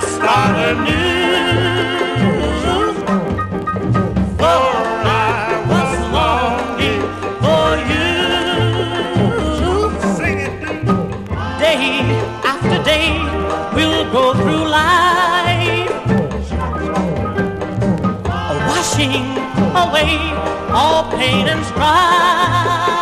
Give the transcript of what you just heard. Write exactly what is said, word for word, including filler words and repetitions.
start anew. For I was longing for you. Sing it. Day after day, we'll go through life, washing away all pain and strife.